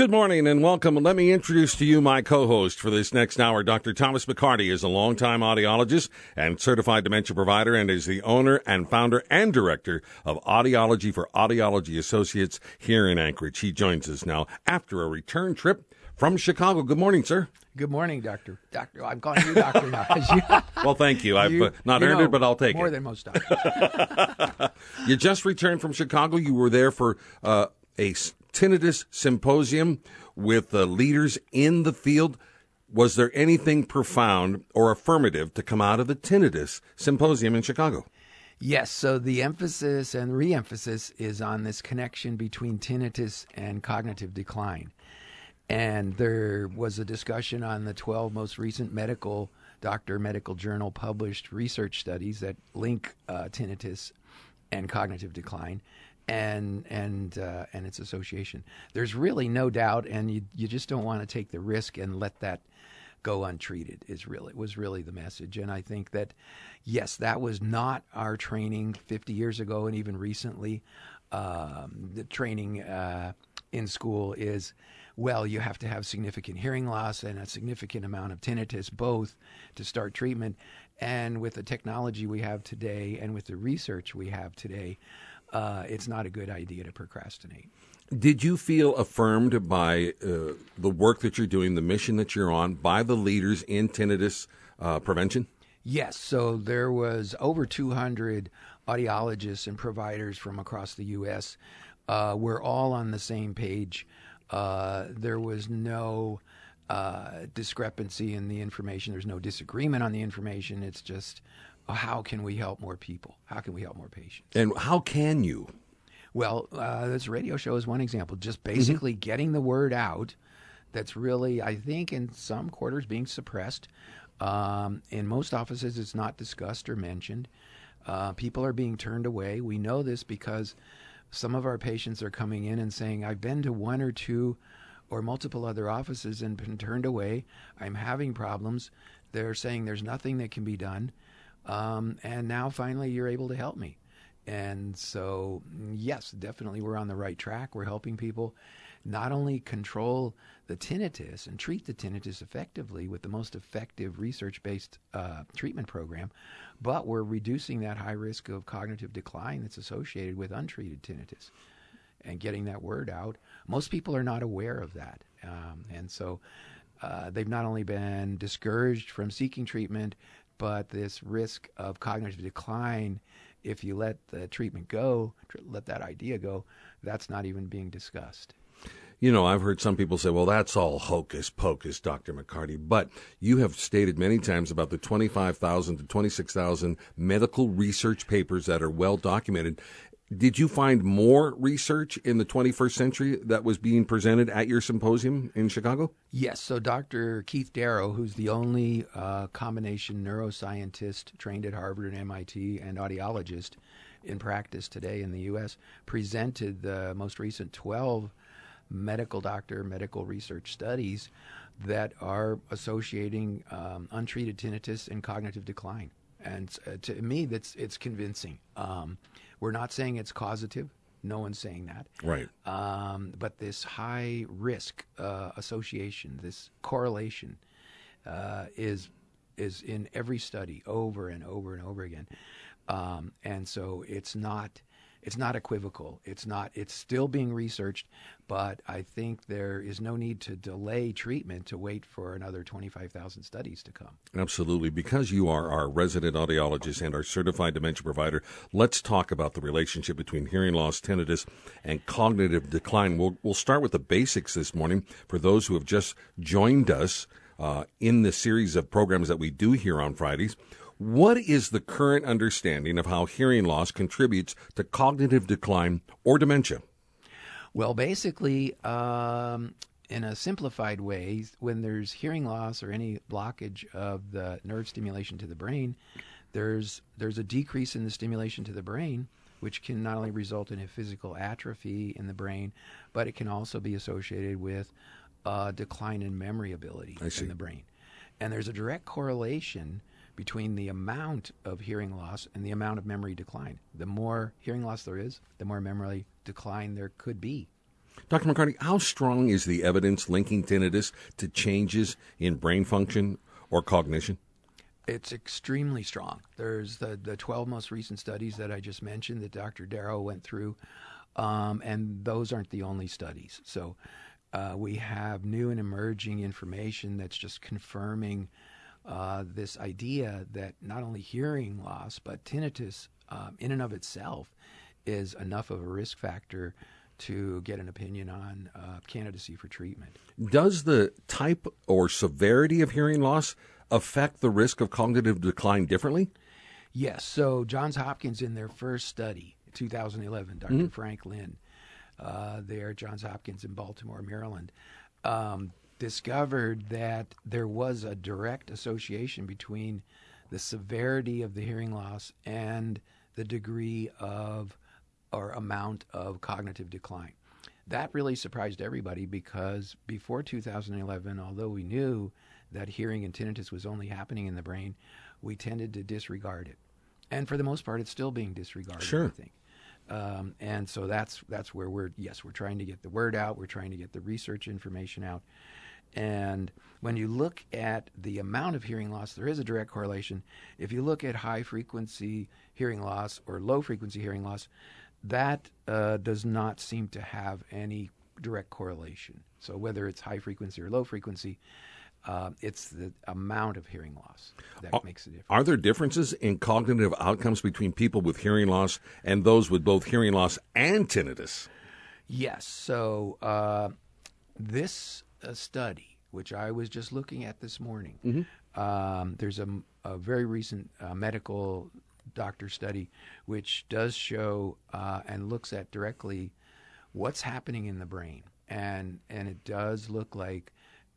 Good morning and welcome. Let me introduce to you my co-host for this next hour. Dr. Thomas McCarty is a longtime audiologist and certified dementia provider and is the owner and founder and director of Audiology for Audiology Associates here in Anchorage. He joins us now after a return trip from Chicago. Good morning, sir. Good morning, Doctor. I'm calling you Doctor now. Well, thank you. I've not earned it, but I'll take more it. than most doctors. You just returned from Chicago. You were there for a tinnitus symposium with leaders in the field. Was there anything profound or affirmative to come out of the tinnitus symposium in Chicago? Yes, so the emphasis and re-emphasis is on this connection between tinnitus and cognitive decline. And there was a discussion on the 12 most recent medical journal published research studies that link tinnitus and cognitive decline and its association. There's really no doubt, and you just don't want to take the risk and let that go untreated. Was really the message. And I think that, yes, that was not our training 50 years ago, and even recently, the training in school is, well, you have to have significant hearing loss and a significant amount of tinnitus, both, to start treatment. And with the technology we have today and with the research we have today, it's not a good idea to procrastinate. Did you feel affirmed by the work that you're doing, the mission that you're on, by the leaders in tinnitus prevention? Yes. So there was over 200 audiologists and providers from across the U.S. We're all on the same page. There was no discrepancy in the information. There's no disagreement on the information. It's just, how can we help more people? How can we help more patients? And how can you? Well, this radio show is one example. Just basically getting the word out. That's really, I think, in some quarters being suppressed. In most offices, it's not discussed or mentioned. People are being turned away. We know this because some of our patients are coming in and saying, I've been to one or two or multiple other offices and been turned away. I'm having problems. They're saying there's nothing that can be done. And now finally you're able to help me. And so, yes, definitely we're on the right track. We're helping people not only control the tinnitus and treat the tinnitus effectively with the most effective research-based treatment program, but we're reducing that high risk of cognitive decline that's associated with untreated tinnitus and getting that word out. Most people are not aware of that. And so they've not only been discouraged from seeking treatment, but this risk of cognitive decline, if you let the treatment go, let that idea go, that's not even being discussed. You know, I've heard some people say, well, that's all hocus pocus, Dr. McCarty. But you have stated many times about the 25,000 to 26,000 medical research papers that are well documented. Did you find more research in the 21st century that was being presented at your symposium in Chicago? Yes. So Dr. Keith Darrow, who's the only combination neuroscientist trained at Harvard and MIT and audiologist in practice today in the U.S., presented the most recent 12 medical research studies that are associating untreated tinnitus and cognitive decline. And to me, it's convincing. We're not saying it's causative. No one's saying that. Right. But this high risk association, this correlation, is in every study over and over and over again. And so it's not equivocal. It's still being researched, but I think there is no need to delay treatment to wait for another 25,000 studies to come. Absolutely. Because you are our resident audiologist and our certified dementia provider, let's talk about the relationship between hearing loss, tinnitus, and cognitive decline. We'll start with the basics this morning for those who have just joined us in the series of programs that we do here on Fridays. What is the current understanding of how hearing loss contributes to cognitive decline or dementia? Well, basically, in a simplified way, when there's hearing loss or any blockage of the nerve stimulation to the brain, there's a decrease in the stimulation to the brain, which can not only result in a physical atrophy in the brain, but it can also be associated with a decline in memory ability in the brain. And there's a direct correlation between the amount of hearing loss and the amount of memory decline. The more hearing loss there is, the more memory decline there could be. Dr. McCarty, how strong is the evidence linking tinnitus to changes in brain function or cognition? It's extremely strong. There's the 12 most recent studies that I just mentioned that Dr. Darrow went through, and those aren't the only studies. So we have new and emerging information that's just confirming this idea that not only hearing loss, but tinnitus in and of itself is enough of a risk factor to get an opinion on candidacy for treatment. Does the type or severity of hearing loss affect the risk of cognitive decline differently? Yes. So Johns Hopkins, in their first study, 2011, Dr. Frank Lin, there at Johns Hopkins in Baltimore, Maryland, discovered that there was a direct association between the severity of the hearing loss and the degree of or amount of cognitive decline. That really surprised everybody because before 2011, although we knew that hearing and tinnitus was only happening in the brain, we tended to disregard it. And for the most part, it's still being disregarded, Sure. I think. And so that's where we're trying to get the word out. We're trying to get the research information out. And when you look at the amount of hearing loss, there is a direct correlation. If you look at high-frequency hearing loss or low-frequency hearing loss, that does not seem to have any direct correlation. So whether it's high-frequency or low-frequency, it's the amount of hearing loss that makes a difference. Are there differences in cognitive outcomes between people with hearing loss and those with both hearing loss and tinnitus? Yes. So this study, which I was just looking at this morning, there's a very recent medical doctor study which does show and looks at directly what's happening in the brain. And it does look like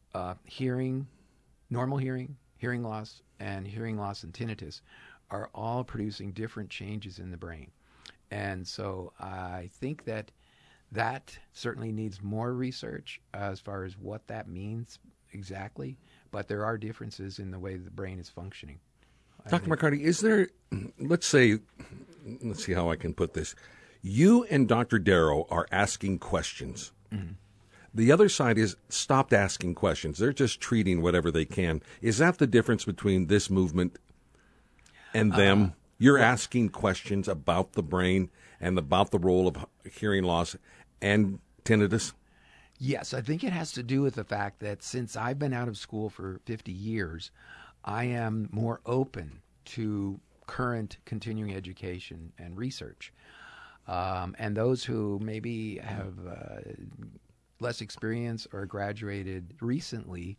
normal hearing, hearing loss, and tinnitus are all producing different changes in the brain. And so I think that certainly needs more research as far as what that means exactly, but there are differences in the way the brain is functioning. Dr. McCarty, is there, let's see how I can put this. You and Dr. Darrow are asking questions. Mm-hmm. The other side is stopped asking questions. They're just treating whatever they can. Is that the difference between this movement and them? You're asking questions about the brain and about the role of hearing loss and tinnitus? Yes, I think it has to do with the fact that since I've been out of school for 50 years, I am more open to current continuing education and research. And those who maybe have less experience or graduated recently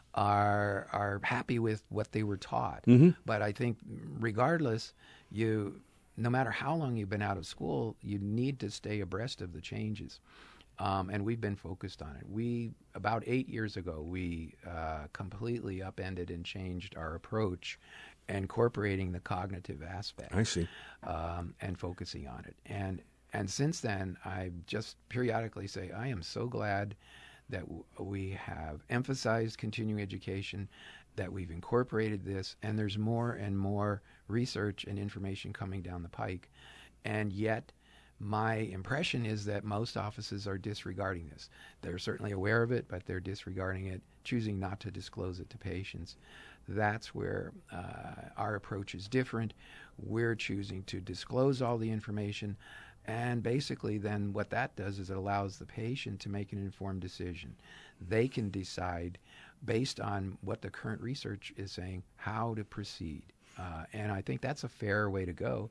are happy with what they were taught. Mm-hmm. But I think regardless, no matter how long you've been out of school, you need to stay abreast of the changes. And we've been focused on it. About 8 years ago, we completely upended and changed our approach, incorporating the cognitive aspect. I see. And focusing on it. And since then, I just periodically say, I am so glad that we have emphasized continuing education, that we've incorporated this, and there's more and more research and information coming down the pike. And yet, my impression is that most offices are disregarding this. They're certainly aware of it, but they're disregarding it, choosing not to disclose it to patients. That's where our approach is different. We're choosing to disclose all the information, and basically then what that does is it allows the patient to make an informed decision. They can decide, based on what the current research is saying, how to proceed. And I think that's a fair way to go.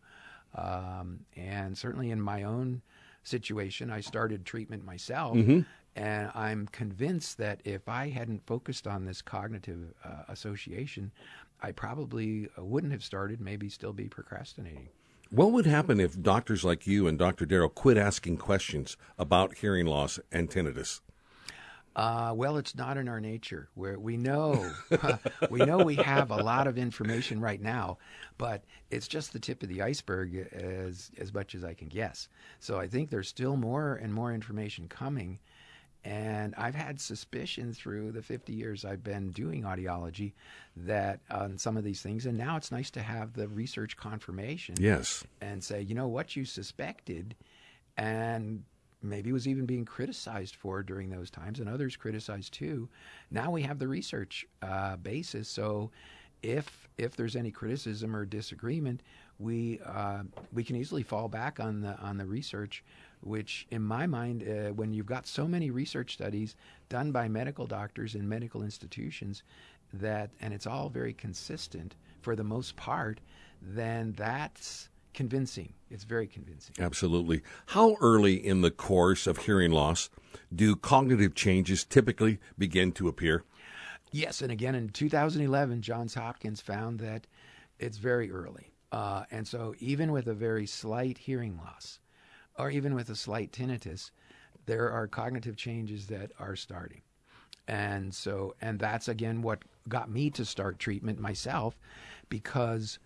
And certainly in my own situation, I started treatment myself, and I'm convinced that if I hadn't focused on this cognitive association, I probably wouldn't have started, maybe still be procrastinating. What would happen if doctors like you and Dr. Darrow quit asking questions about hearing loss and tinnitus? Well, it's not in our nature. Where we know we have a lot of information right now, but it's just the tip of the iceberg as much as I can guess. So I think there's still more and more information coming, and I've had suspicion through the 50 years I've been doing audiology that on some of these things, and now it's nice to have the research confirmation. Yes. And say, what you suspected, and maybe was even being criticized for during those times, and others criticized too. Now we have the research basis, so if there's any criticism or disagreement, we can easily fall back on the research, which in my mind, when you've got so many research studies done by medical doctors in medical institutions, and it's all very consistent for the most part, then that's convincing. It's very convincing. Absolutely. How early in the course of hearing loss do cognitive changes typically begin to appear? Yes, and again, in 2011, Johns Hopkins found that it's very early. And so even with a very slight hearing loss, or even with a slight tinnitus, there are cognitive changes that are starting. And that's, again, what got me to start treatment myself, because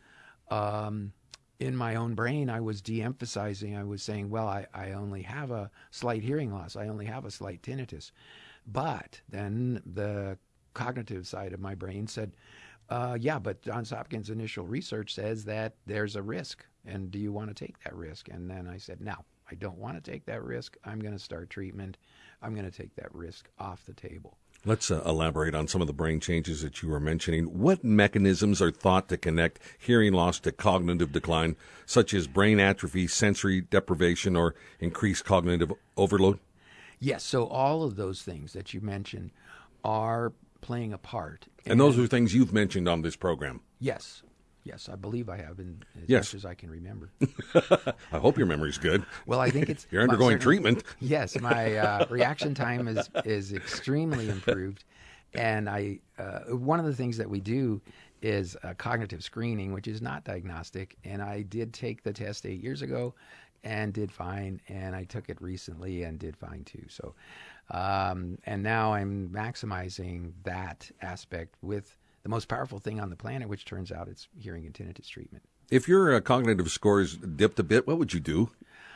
in my own brain, I was de-emphasizing. I was saying, well, I only have a slight hearing loss. I only have a slight tinnitus. But then the cognitive side of my brain said, yeah, but Johns Hopkins initial research says that there's a risk, and do you want to take that risk? And then I said, no, I don't want to take that risk. I'm going to start treatment. I'm going to take that risk off the table. Let's elaborate on some of the brain changes that you were mentioning. What mechanisms are thought to connect hearing loss to cognitive decline, such as brain atrophy, sensory deprivation, or increased cognitive overload? Yes, so all of those things that you mentioned are playing a part. And those are things you've mentioned on this program. Yes, I believe I have, as much as I can remember. I hope your memory's good. Well, I think it's... You're undergoing treatment. Yes, my reaction time is extremely improved. And one of the things that we do is cognitive screening, which is not diagnostic. And I did take the test 8 years ago and did fine. And I took it recently and did fine too. So, and now I'm maximizing that aspect with the most powerful thing on the planet, which turns out it's hearing and tinnitus treatment. If your cognitive scores dipped a bit, what would you do?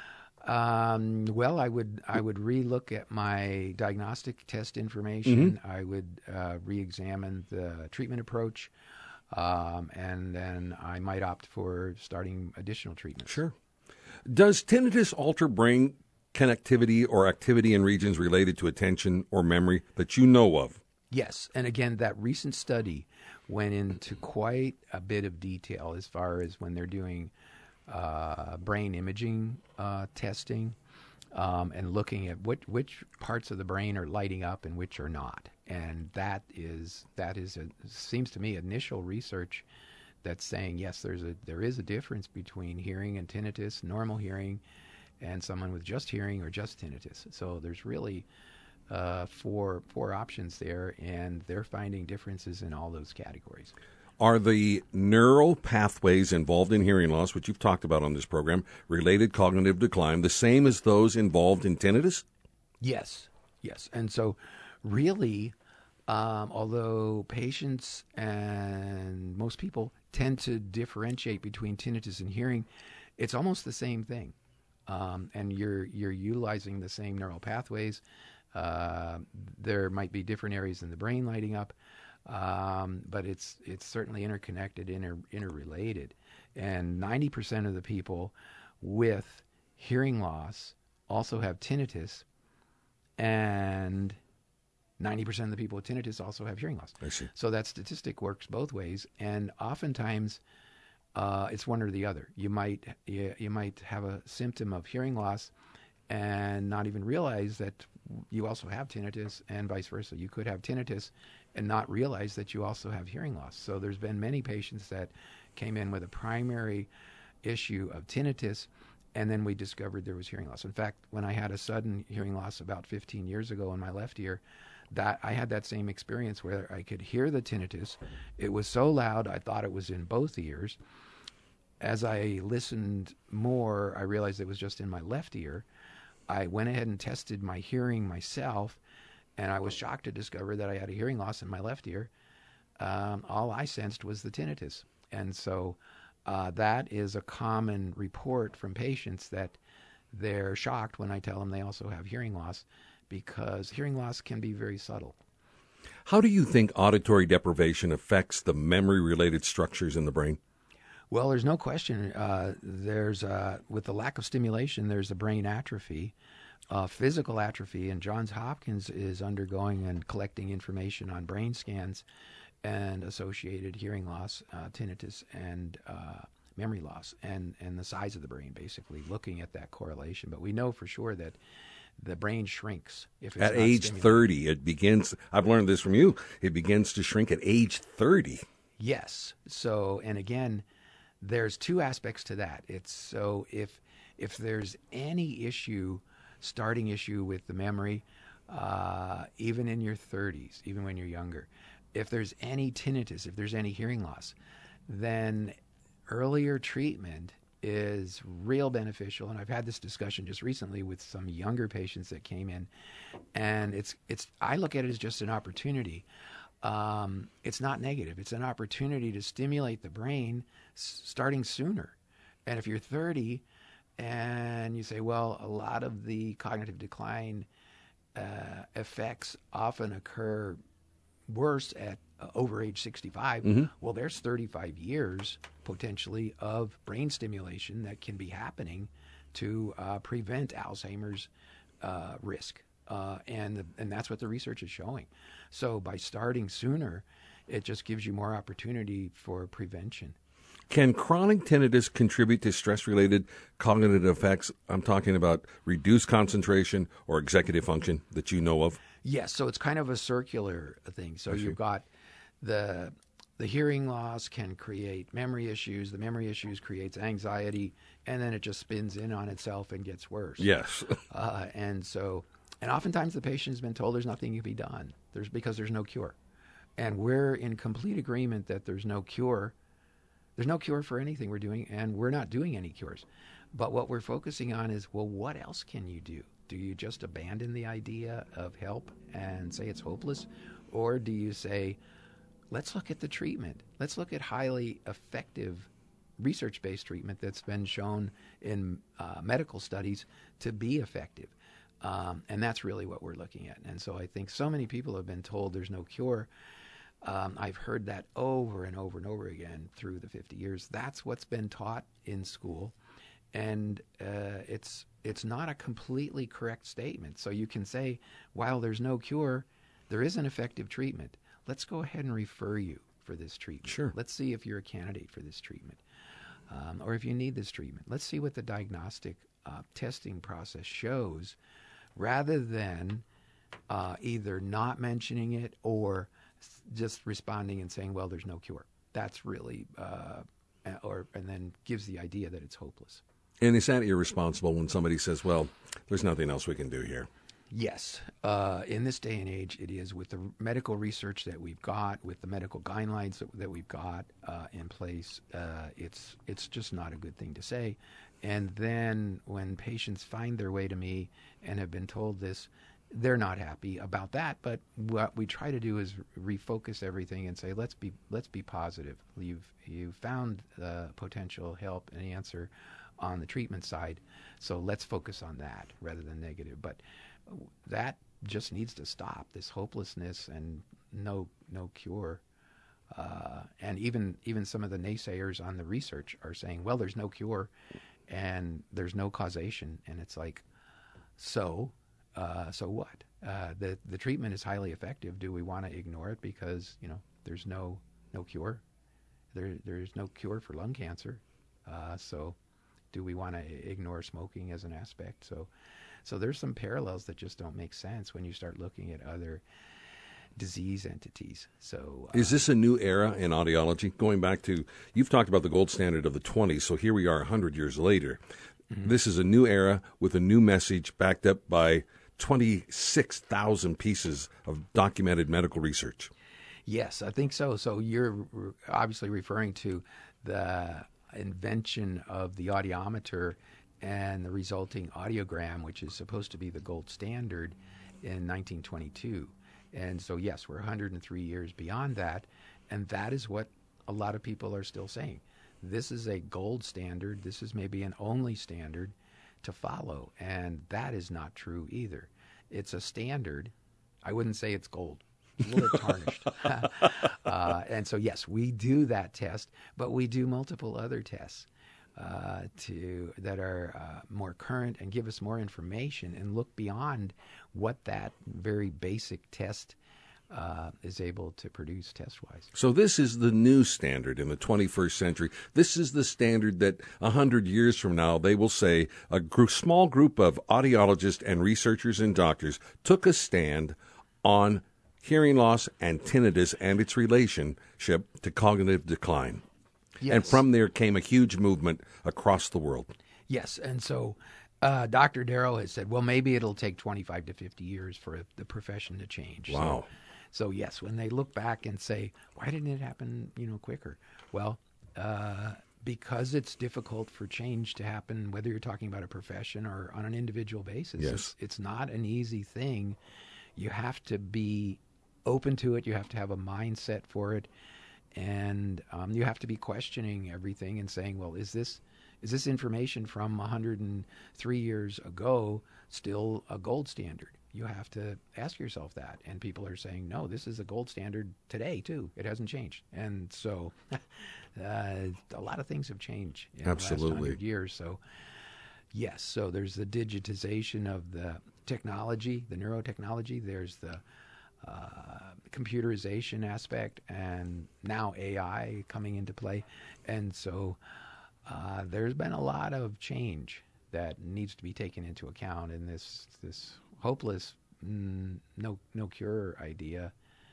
Well, I would relook at my diagnostic test information. Mm-hmm. I would re-examine the treatment approach, and then I might opt for starting additional treatment. Sure. Does tinnitus alter brain connectivity or activity in regions related to attention or memory that you know of? Yes, and again, that recent study went into quite a bit of detail as far as when they're doing brain imaging testing and looking at which parts of the brain are lighting up and which are not. And that seems to me initial research that's saying yes, there is a difference between hearing and tinnitus, normal hearing, and someone with just hearing or just tinnitus. So there's really four options there, and they're finding differences in all those categories. Are the neural pathways involved in hearing loss, which you've talked about on this program, related cognitive decline, the same as those involved in tinnitus? Yes. And so really, although patients and most people tend to differentiate between tinnitus and hearing, it's almost the same thing. And you're utilizing the same neural pathways. There might be different areas in the brain lighting up, but it's certainly interconnected, interrelated. And 90% of the people with hearing loss also have tinnitus, and 90% of the people with tinnitus also have hearing loss. I see. So that statistic works both ways, and oftentimes it's one or the other. You might have a symptom of hearing loss and not even realize that you also have tinnitus, and vice versa. You could have tinnitus and not realize that you also have hearing loss. So there's been many patients that came in with a primary issue of tinnitus, and then we discovered there was hearing loss. In fact, when I had a sudden hearing loss about 15 years ago in my left ear, that I had that same experience where I could hear the tinnitus. It was so loud, I thought it was in both ears. As I listened more, I realized it was just in my left ear. I went ahead and tested my hearing myself, and I was shocked to discover that I had a hearing loss in my left ear. All I sensed was the tinnitus. And so that is a common report from patients, that they're shocked when I tell them they also have hearing loss, because hearing loss can be very subtle. How do you think auditory deprivation affects the memory-related structures in the brain? Well, there's no question. With the lack of stimulation, there's a brain atrophy. physical atrophy, and Johns Hopkins is undergoing and collecting information on brain scans and associated hearing loss, tinnitus, and memory loss, and the size of the brain, basically looking at that correlation. But we know for sure that the brain shrinks if it's at not age stimulated. 30. It begins. I've learned this from you. It begins to shrink at age 30. Yes. So, and again, there's two aspects to that. It's so if there's any issue, starting issue with the memory, even in your 30s, even when you're younger, if there's any tinnitus, if there's any hearing loss, then earlier treatment is real beneficial. And I've had this discussion just recently with some younger patients that came in, and it's I look at it as just an opportunity. It's not negative. It's an opportunity to stimulate the brain starting sooner. And if you're 30 and you say, well, a lot of the cognitive decline effects often occur worse at over age 65, well, there's 35 years potentially of brain stimulation that can be happening to prevent Alzheimer's risk. And that's what the research is showing. So by starting sooner, it just gives you more opportunity for prevention. Can chronic tinnitus contribute to stress-related cognitive effects? I'm talking about reduced concentration or executive function that you know of. Yes, so it's kind of a circular thing. So you've got the hearing loss can create memory issues. The memory issues creates anxiety, and then it just spins in on itself and gets worse. Yes. And oftentimes the patient has been told there's nothing can be done. Because there's no cure. And we're in complete agreement that there's no cure. There's no cure for anything we're doing, and we're not doing any cures. But what we're focusing on is, well, what else can you do? Do you just abandon the idea of help and say it's hopeless? Or do you say, let's look at the treatment. Let's look at highly effective research-based treatment that's been shown in medical studies to be effective. And that's really what we're looking at. And so I think so many people have been told there's no cure. I've heard that over and over and over again through the 50 years. That's what's been taught in school. And it's not a completely correct statement. So you can say, while there's no cure, there is an effective treatment. Let's go ahead and refer you for this treatment. Sure. Let's see if you're a candidate for this treatment, or if you need this treatment. Let's see what the diagnostic testing process shows, rather than either not mentioning it or just responding and saying, well, there's no cure. That's really, and then gives the idea that it's hopeless. And is that irresponsible when somebody says, well, there's nothing else we can do here? Yes. In this day and age, it is. With the medical research that we've got, with the medical guidelines that we've got in place, it's just not a good thing to say. And then when patients find their way to me and have been told this, they're not happy about that. But what we try to do is refocus everything and say, let's be positive. You've found potential help and answer on the treatment side, so let's focus on that rather than negative. But that just needs to stop, this hopelessness and no cure. And even some of the naysayers on the research are saying, well, there's no cure and there's no causation. And it's like, so what? The treatment is highly effective. Do we want to ignore it because, there's no cure? There's no cure for lung cancer. So do we want to ignore smoking as an aspect? So there's some parallels that just don't make sense when you start looking at other disease entities. So is this a new era in audiology? Going back to, you've talked about the gold standard of the 20s, so here we are 100 years later. Mm-hmm. This is a new era with a new message backed up by 26,000 pieces of documented medical research. Yes, I think so. So you're obviously referring to the invention of the audiometer and the resulting audiogram, which is supposed to be the gold standard, in 1922. And so, yes, we're 103 years beyond that, and that is what a lot of people are still saying. This is a gold standard. This is maybe an only standard to follow, and that is not true either. It's a standard. I wouldn't say it's gold. It's a little bit tarnished. And so, yes, we do that test, but we do multiple other tests. that are more current and give us more information and look beyond what that very basic test is able to produce test-wise. So this is the new standard in the 21st century. This is the standard that 100 years from now they will say a small group of audiologists and researchers and doctors took a stand on hearing loss and tinnitus and its relationship to cognitive decline. Yes. And from there came a huge movement across the world. Yes, and so Dr. Darrow has said, well, maybe it'll take 25 to 50 years for the profession to change. Wow. So yes, when they look back and say, why didn't it happen, quicker? Well, because it's difficult for change to happen, whether you're talking about a profession or on an individual basis. Yes. It's not an easy thing. You have to be open to it. You have to have a mindset for it. And you have to be questioning everything and saying, well, is this information from 103 years ago still a gold standard? You have to ask yourself that. And people are saying, no, this is a gold standard today, too. It hasn't changed. And so a lot of things have changed in the last 100 years. So, yes, so there's the digitization of the technology, the neurotechnology. There's the computerization aspect, and now AI coming into play. And so there's been a lot of change that needs to be taken into account in this hopeless no cure idea.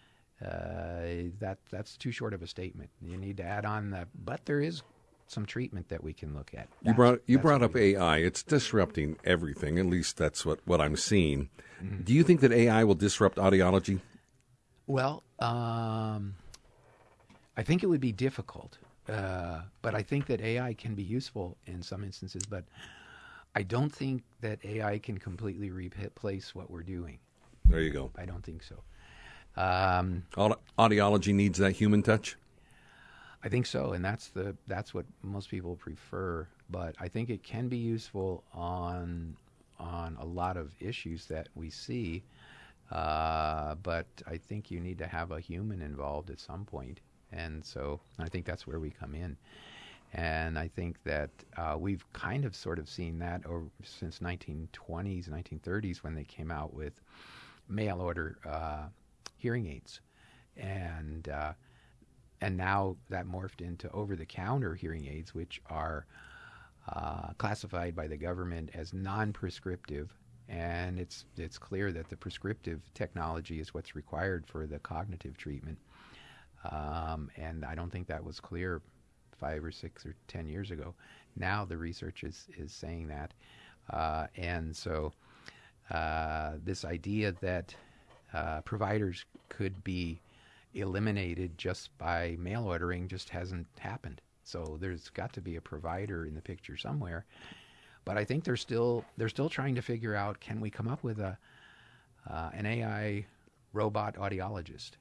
That's too short of a statement. You need to add on but there is some treatment that we can look at. You brought up AI. It's disrupting everything. At least that's what I'm seeing. Mm-hmm. Do you think that AI will disrupt audiology? Well, I think it would be difficult, but I think that AI can be useful in some instances, but I don't think that AI can completely replace what we're doing. There you go. I don't think so. Audiology needs that human touch? I think so, and that's what most people prefer, but I think it can be useful on a lot of issues that we see. But I think you need to have a human involved at some point. And so I think that's where we come in. And I think that we've kind of sort of seen that since 1920s, 1930s, when they came out with mail-order hearing aids. And now that morphed into over-the-counter hearing aids, which are classified by the government as non-prescriptive. And it's clear that the prescriptive technology is what's required for the cognitive treatment. And I don't think that was clear 5 or 6 or 10 years ago. Now the research is saying that. And so this idea that providers could be eliminated just by mail ordering just hasn't happened. So there's got to be a provider in the picture somewhere. But I think they're still trying to figure out, can we come up with an AI robot audiologist?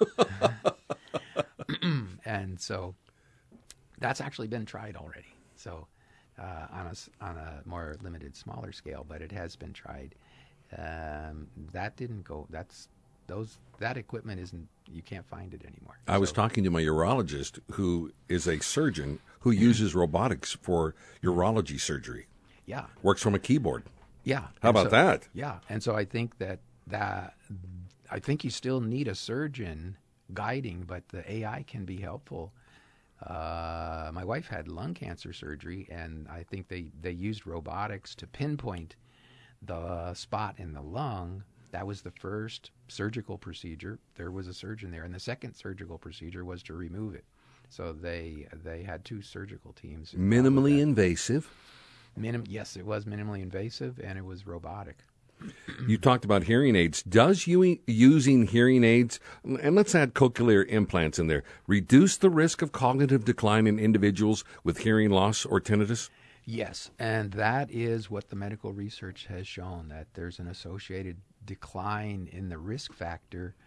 And so that's actually been tried already. So on a more limited, smaller scale, but it has been tried. That didn't go. That equipment isn't. You can't find it anymore. I was talking to my urologist, who is a surgeon who uses robotics for urology surgery. Yeah. Works from a keyboard. Yeah. How about that? Yeah. And so I think that I think you still need a surgeon guiding, but the AI can be helpful. My wife had lung cancer surgery, and I think they used robotics to pinpoint the spot in the lung. That was the first surgical procedure. There was a surgeon there, and the second surgical procedure was to remove it. So they had 2 surgical teams. Minimally invasive? Yes, it was minimally invasive, and it was robotic. You talked about hearing aids. Does using hearing aids, and let's add cochlear implants in there, reduce the risk of cognitive decline in individuals with hearing loss or tinnitus? Yes, and that is what the medical research has shown, that there's an associated decline in the risk factor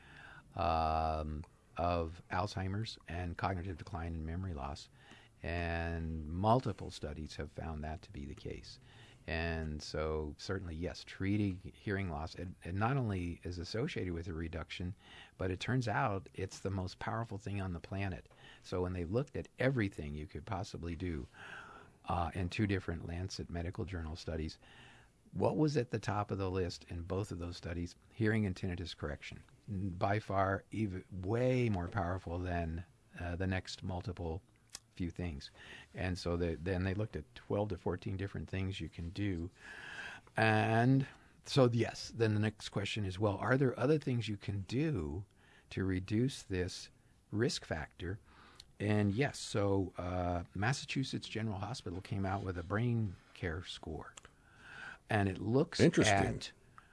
of Alzheimer's and cognitive decline and memory loss. And multiple studies have found that to be the case. And so certainly, yes, treating hearing loss, it not only is associated with a reduction, but it turns out it's the most powerful thing on the planet. So when they looked at everything you could possibly do, and 2 different Lancet Medical Journal studies. What was at the top of the list in both of those studies? Hearing and tinnitus correction. By far, even way more powerful than the next multiple few things. And so then they looked at 12 to 14 different things you can do. And so, yes, then the next question is, well, are there other things you can do to reduce this risk factor? And yes, so Massachusetts General Hospital came out with a brain care score. And it looks at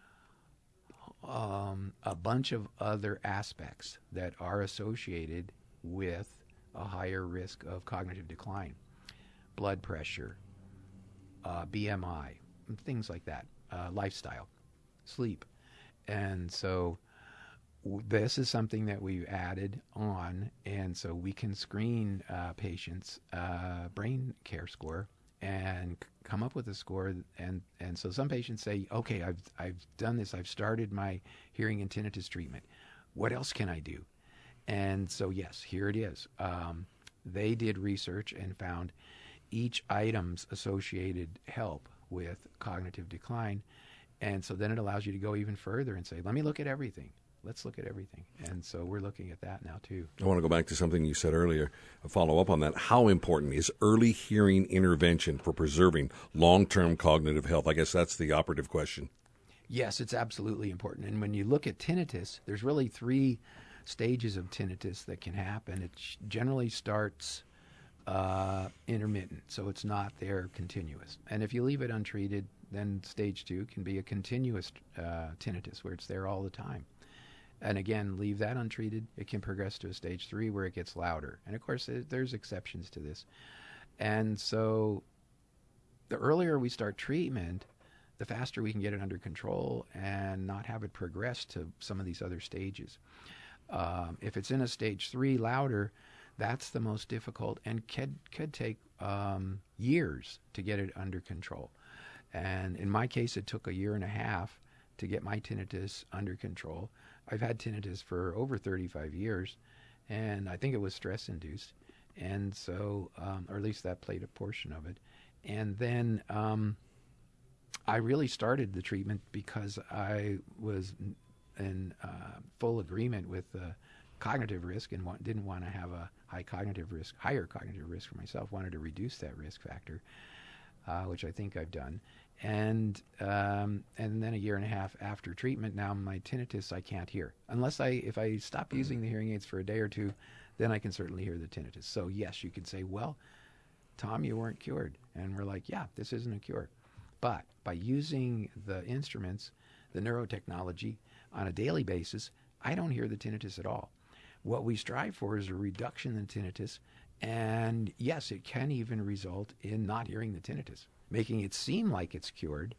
a bunch of other aspects that are associated with a higher risk of cognitive decline. Blood pressure, BMI, things like that, lifestyle, sleep. And so this is something that we've added on, and so we can screen patients' brain care score and come up with a score. And so some patients say, okay, I've done this. I've started my hearing and tinnitus treatment. What else can I do? And so, yes, here it is. They did research and found each item's associated help with cognitive decline. And so then it allows you to go even further and say, let me look at everything. Let's look at everything. And so we're looking at that now, too. I want to go back to something you said earlier, a follow up on that. How important is early hearing intervention for preserving long-term cognitive health? I guess that's the operative question. Yes, it's absolutely important. And when you look at tinnitus, there's really 3 stages of tinnitus that can happen. It generally starts intermittent, so it's not there continuous. And if you leave it untreated, then stage 2 can be a continuous tinnitus where it's there all the time. And again, leave that untreated, it can progress to a stage 3 where it gets louder. And of course, there's exceptions to this. And so the earlier we start treatment, the faster we can get it under control and not have it progress to some of these other stages. If it's in a stage 3 louder, that's the most difficult and could take years to get it under control. And in my case, it took 1.5 years to get my tinnitus under control. I've had tinnitus for over 35 years, and I think it was stress-induced. And so, or at least that played a portion of it. And then I really started the treatment because I was in full agreement with cognitive risk and didn't want to have a higher cognitive risk for myself, wanted to reduce that risk factor, which I think I've done. And then 1.5 years after treatment, now my tinnitus I can't hear. If I stop using the hearing aids for a day or 2, then I can certainly hear the tinnitus. So yes, you could say, well, Tom, you weren't cured. And we're like, yeah, this isn't a cure. But by using the instruments, the neurotechnology, on a daily basis, I don't hear the tinnitus at all. What we strive for is a reduction in tinnitus, and yes, it can even result in not hearing the tinnitus, making it seem like it's cured,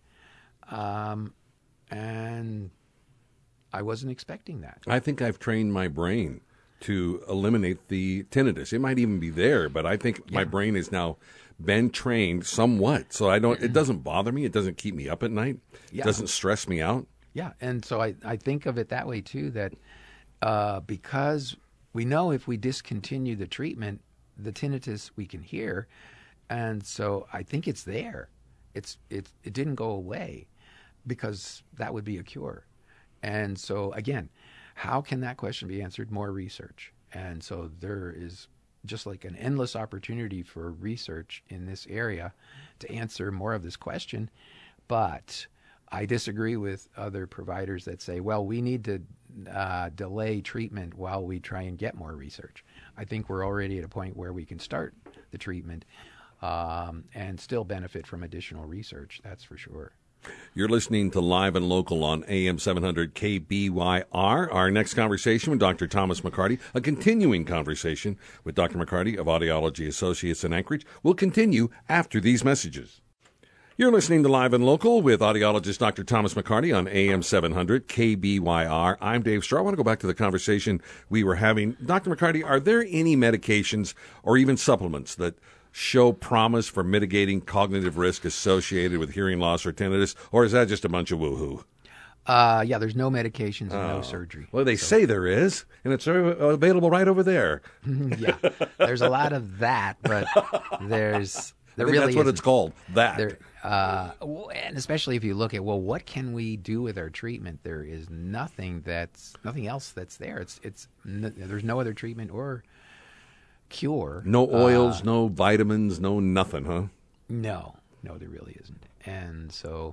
and I wasn't expecting that. I think I've trained my brain to eliminate the tinnitus. It might even be there, but I think my brain has now been trained somewhat, so it doesn't bother me. It doesn't keep me up at night. It doesn't stress me out. Yeah, and so I think of it that way, too, that because we know if we discontinue the treatment, the tinnitus we can hear, and so I think it's there. It didn't go away because that would be a cure. And so, again, how can that question be answered? More research. And so there is just like an endless opportunity for research in this area to answer more of this question. But I disagree with other providers that say, well, we need to delay treatment while we try and get more research. I think we're already at a point where we can start the treatment and still benefit from additional research, that's for sure. You're listening to Live and Local on AM 700 KBYR. Our next conversation with Dr. Thomas McCarty, a continuing conversation with Dr. McCarty of Audiology Associates in Anchorage, will continue after these messages. You're listening to Live and Local with audiologist Dr. Thomas McCarty on AM 700 KBYR. I'm Dave Straw. I want to go back to the conversation we were having. Dr. McCarty, are there any medications or even supplements that show promise for mitigating cognitive risk associated with hearing loss or tinnitus, or is that just a bunch of woo-hoo? Yeah, there's no medications and no surgery. Well, they say there is, and it's available right over there. Yeah, there's a lot of that, but there's There I think really that's what isn't. it's called. That. There, and especially if you look at, well, what can we do with our treatment? There is nothing else that's there. There's no other treatment or cure. No oils, no vitamins, no nothing, huh? No, there really isn't. And so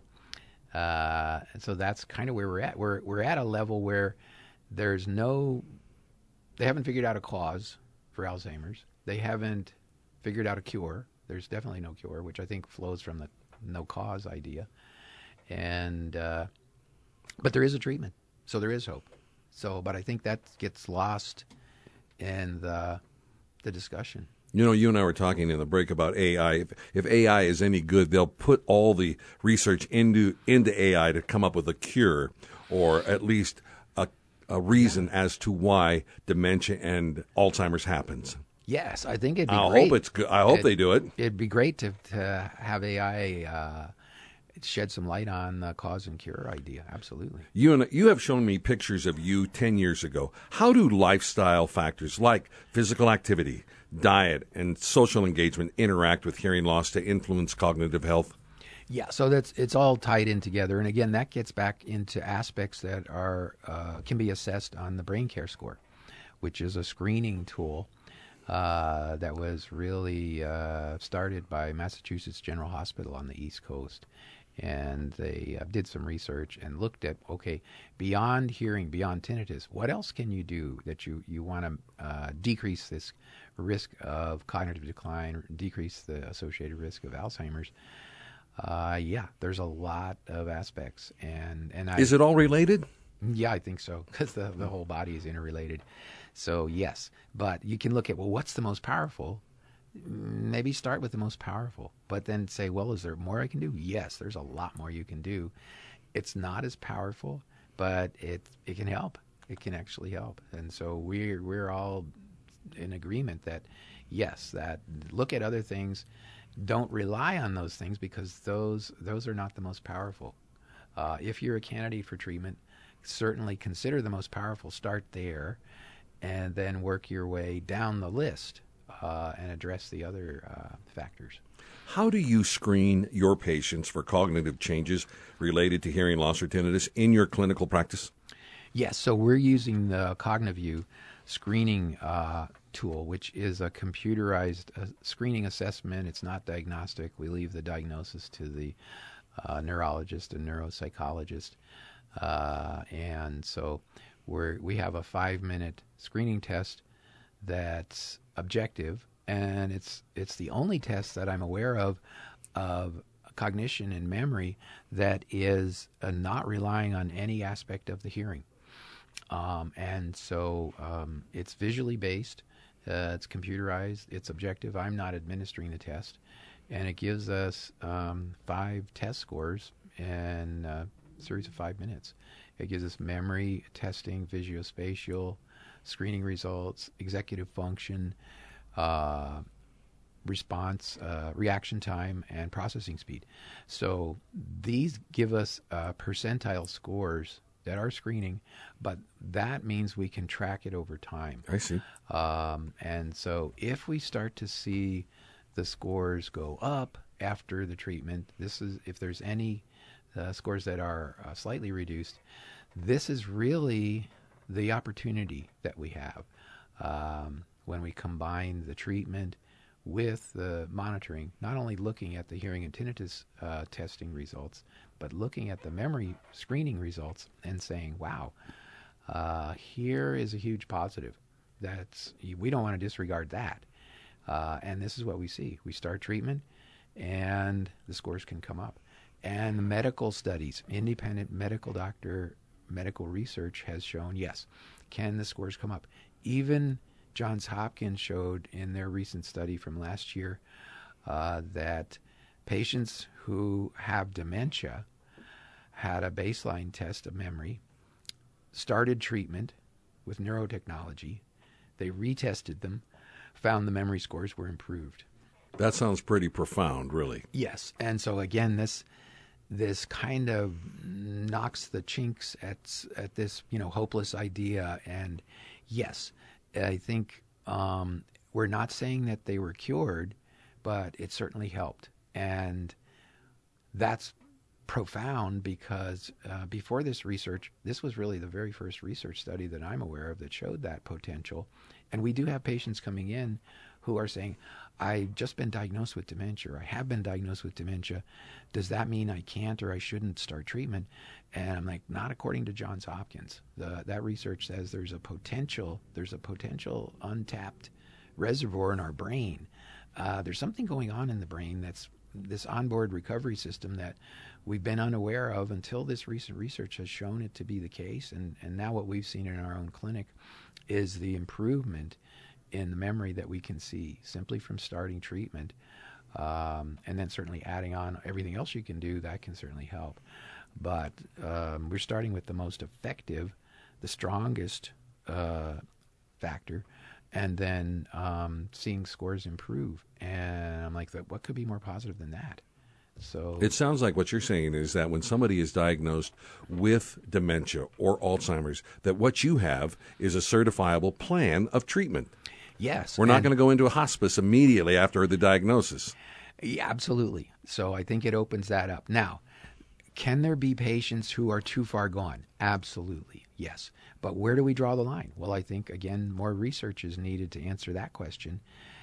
that's kind of where we're at. We're at a level where they haven't figured out a cause for Alzheimer's. They haven't figured out a cure. There's definitely no cure, which I think flows from the no cause idea. And but there is a treatment, so there is hope. But I think that gets lost in the discussion. You know, you and I were talking in the break about AI. If AI is any good, they'll put all the research into AI to come up with a cure, or at least a reason as to why dementia and Alzheimer's happens. Yes, I think it'd be I great. hope it's good. I hope they do it. It'd be great to have AI shed some light on the cause and cure idea. Absolutely. You have shown me pictures of you 10 years ago. How do lifestyle factors like physical activity, diet, and social engagement interact with hearing loss to influence cognitive health? Yeah, so it's all tied in together, and again, that gets back into aspects that can be assessed on the Brain Care Score, which is a screening tool that was really started by Massachusetts General Hospital on the East Coast. And they did some research and looked at, okay, beyond hearing, beyond tinnitus, what else can you do that you want to decrease this risk of cognitive decline, decrease the associated risk of Alzheimer's? There's a lot of aspects. Is it all related? Yeah, I think so, because the whole body is interrelated. So, yes. But you can look at, well, what's the most powerful? Maybe start with the most powerful, but then say, well, is there more I can do? Yes, there's a lot more you can do. It's not as powerful, but it can help. It can actually help. And so we're all in agreement that, yes, that look at other things. Don't rely on those things because those are not the most powerful. If you're a candidate for treatment, certainly consider the most powerful. Start there, and then work your way down the list and address the other factors. How do you screen your patients for cognitive changes related to hearing loss or tinnitus in your clinical practice? Yes, so we're using the CogniView screening tool, which is a computerized screening assessment. It's not diagnostic. We leave the diagnosis to the neurologist and neuropsychologist. And so we have a 5-minute screening test that's objective, and it's the only test that I'm aware of cognition and memory that is not relying on any aspect of the hearing. And so it's visually based, it's computerized, it's objective. I'm not administering the test, and it gives us 5 test scores in a series of 5 minutes. It gives us memory, testing, visuospatial, screening results, executive function, response, reaction time, and processing speed. So these give us percentile scores that are screening, but that means we can track it over time. I see. And so if we start to see the scores go up after the treatment, if there's any scores that are slightly reduced, this is really the opportunity that we have when we combine the treatment with the monitoring, not only looking at the hearing and tinnitus testing results, but looking at the memory screening results and saying, wow, here is a huge positive. We don't want to disregard that. And this is what we see. We start treatment and the scores can come up. And the medical studies, independent medical research has shown, yes, can the scores come up? Even Johns Hopkins showed in their recent study from last year that patients who have dementia had a baseline test of memory, started treatment with neurotechnology, they retested them, found the memory scores were improved. That sounds pretty profound, really. Yes, and so again, this kind of knocks the chinks at this hopeless idea. And yes, I think we're not saying that they were cured, but it certainly helped. And that's profound because before this research, this was really the very first research study that I'm aware of that showed that potential. And we do have patients coming in who are saying, I've just been diagnosed with dementia, or I have been diagnosed with dementia. Does that mean I can't or I shouldn't start treatment? And I'm like, not according to Johns Hopkins. That research says there's a potential untapped reservoir in our brain. There's something going on in the brain that's this onboard recovery system that we've been unaware of until this recent research has shown it to be the case. And now what we've seen in our own clinic is the improvement in the memory that we can see simply from starting treatment. And then certainly adding on everything else you can do, that can certainly help. But we're starting with the most effective, the strongest factor, and then seeing scores improve. And I'm like, what could be more positive than that? So it sounds like what you're saying is that when somebody is diagnosed with dementia or Alzheimer's, that what you have is a certifiable plan of treatment. Yes. We're not going to go into a hospice immediately after the diagnosis. Yeah, absolutely. So I think it opens that up. Now, can there be patients who are too far gone? Absolutely, yes. But where do we draw the line? Well, I think, again, more research is needed to answer that question.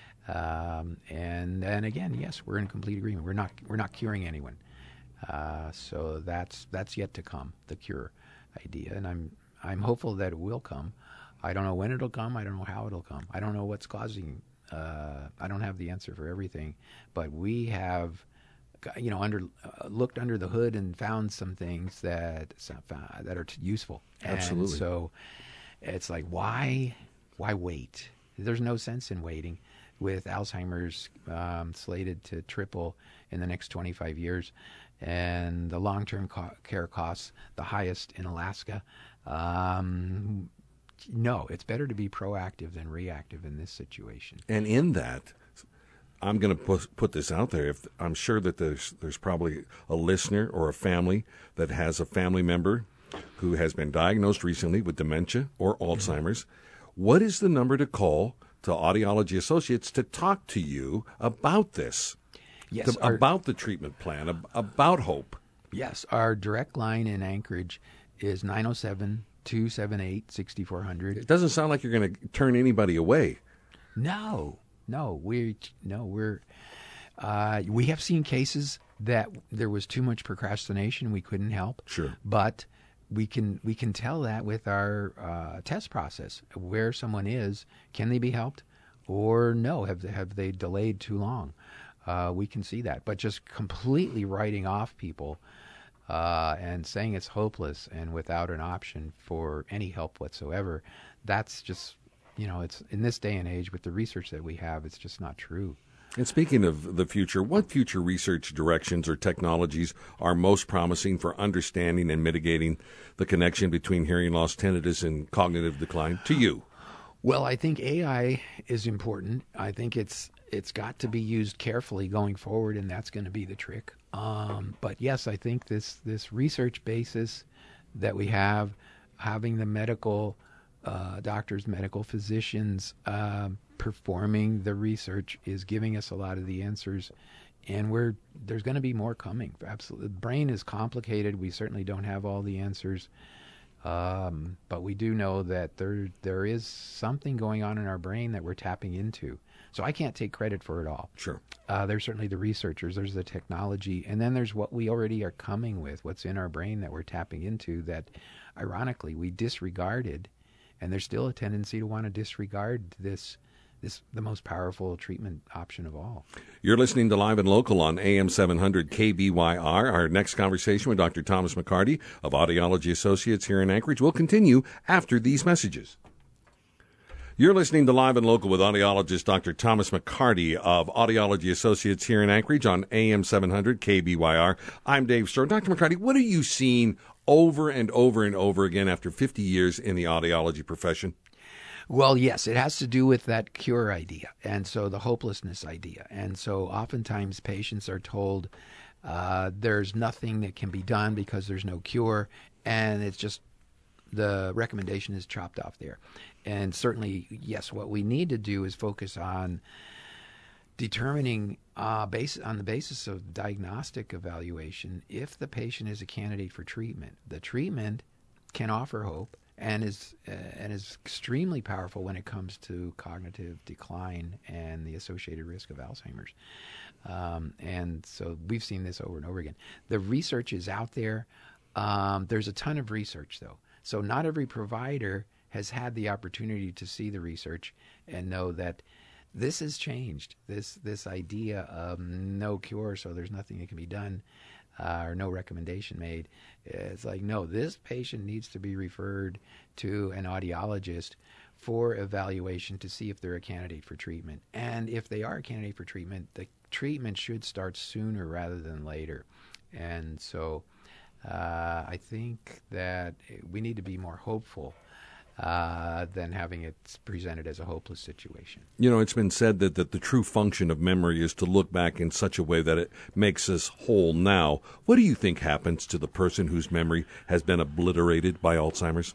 And then again, yes, we're in complete agreement. We're not curing anyone. So that's yet to come, the cure idea. And I'm hopeful that it will come. I don't know when it'll come. I don't know how it'll come. I don't know what's causing. I don't have the answer for everything. But we have, looked under the hood and found some things that are useful. Absolutely. And so it's like, why wait? There's no sense in waiting. With Alzheimer's slated to triple in the next 25 years, and the long-term care costs the highest in Alaska. No, it's better to be proactive than reactive in this situation. And in that, I'm going to put this out there. I'm sure that there's probably a listener or a family that has a family member who has been diagnosed recently with dementia or Alzheimer's. What is the number to call to Audiology Associates to talk to you about this? Yes, about the treatment plan, about hope. Yes, our direct line in Anchorage is 907-278-6400. It doesn't sound like you're going to turn anybody away. No, we have seen cases that there was too much procrastination, we couldn't help. Sure, but we can tell that with our test process where someone is. Can they be helped, or no? Have they delayed too long? We can see that, but just completely writing off people and saying it's hopeless and without an option for any help whatsoever. That's just, it's in this day and age with the research that we have, it's just not true. And speaking of the future, what future research directions or technologies are most promising for understanding and mitigating the connection between hearing loss, tinnitus, and cognitive decline to you? Well, I think AI is important. I think it's got to be used carefully going forward, and that's going to be the trick. But yes, I think this research basis that we have, having the medical doctors, medical physicians performing the research is giving us a lot of the answers, and there's going to be more coming. Absolutely, the brain is complicated. We certainly don't have all the answers, but we do know that there is something going on in our brain that we're tapping into. So I can't take credit for it all. Sure. There's certainly the researchers, there's the technology, and then there's what we already are coming with, what's in our brain that we're tapping into that, ironically, we disregarded, and there's still a tendency to want to disregard this the most powerful treatment option of all. You're listening to Live and Local on AM 700 KBYR. Our next conversation with Dr. Thomas McCarty of Audiology Associates here in Anchorage will continue after these messages. You're listening to Live and Local with audiologist Dr. Thomas McCarty of Audiology Associates here in Anchorage on AM 700 KBYR. I'm Dave Stroh. Dr. McCarty, what are you seeing over and over and over again after 50 years in the audiology profession? Well, yes, it has to do with that cure idea, and so the hopelessness idea. And so oftentimes patients are told there's nothing that can be done because there's no cure, and it's just the recommendation is chopped off there. And certainly, yes, what we need to do is focus on determining On the basis of diagnostic evaluation, if the patient is a candidate for treatment, the treatment can offer hope and is extremely powerful when it comes to cognitive decline and the associated risk of Alzheimer's. And so we've seen this over and over again. The research is out there. There's a ton of research, though. So not every provider has had the opportunity to see the research and know that this has changed. This idea of no cure, so there's nothing that can be done, or no recommendation made. It's like, no, this patient needs to be referred to an audiologist for evaluation to see if they're a candidate for treatment. And if they are a candidate for treatment, the treatment should start sooner rather than later. And so I think that we need to be more hopeful than having it presented as a hopeless situation. You know, it's been said that the true function of memory is to look back in such a way that it makes us whole now. What do you think happens to the person whose memory has been obliterated by Alzheimer's?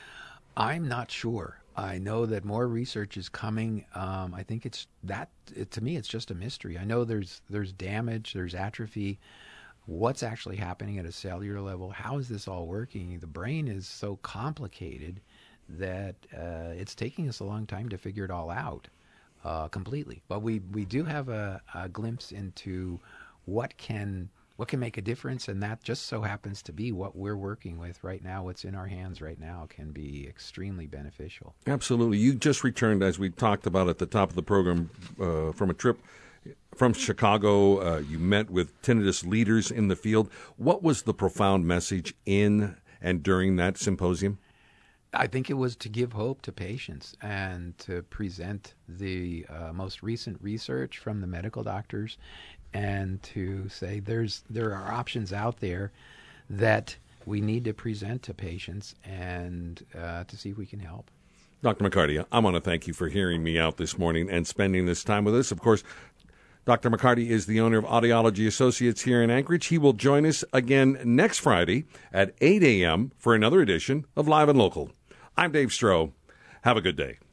I'm not sure. I know that more research is coming. I think to me, it's just a mystery. I know there's damage, there's atrophy. What's actually happening at a cellular level? How is this all working? The brain is so complicated that it's taking us a long time to figure it all out completely. But we do have a glimpse into what can make a difference, and that just so happens to be what we're working with right now. What's in our hands right now can be extremely beneficial. Absolutely. You just returned, as we talked about at the top of the program, from a trip from Chicago. You met with tinnitus leaders in the field. What was the profound message in and during that symposium? I think it was to give hope to patients and to present the most recent research from the medical doctors, and to say there are options out there that we need to present to patients, and to see if we can help. Dr. McCarty, I want to thank you for hearing me out this morning and spending this time with us. Of course, Dr. McCarty is the owner of Audiology Associates here in Anchorage. He will join us again next Friday at 8 a.m. for another edition of Live and Local. I'm Dave Stroh. Have a good day.